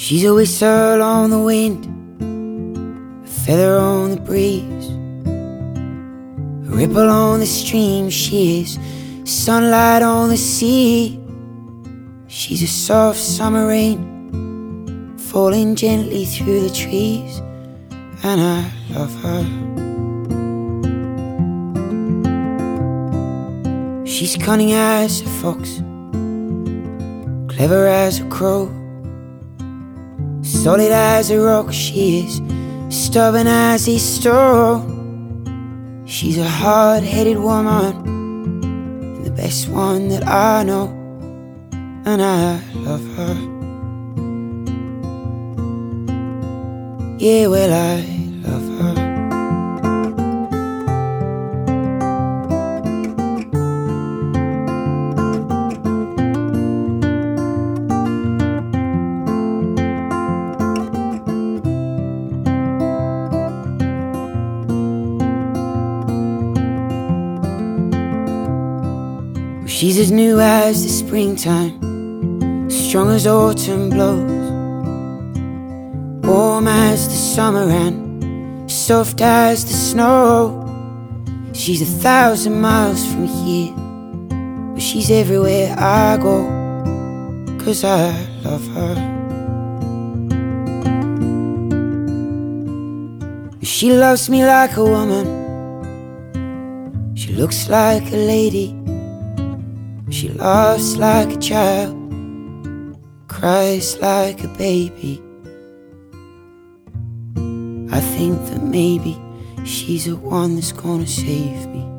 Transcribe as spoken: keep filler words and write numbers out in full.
She's a whistle on the wind, a feather on the breeze, a ripple on the stream. She is sunlight on the sea. She's a soft summer rain falling gently through the trees, and I love her. She's cunning as a fox, clever as a crow, solid as a rock. She is stubborn as a stone. She's a hard-headed woman, and the best one that I know, and I love her. Yeah, well, I love her. She's as new as the springtime, strong as autumn blows, warm as the summer and soft as the snow. She's a thousand miles from here, but she's everywhere I go, 'cause I love her. She loves me like a woman, she looks like a lady. She laughs like a child, cries like a baby. I think that maybe she's the one that's gonna save me.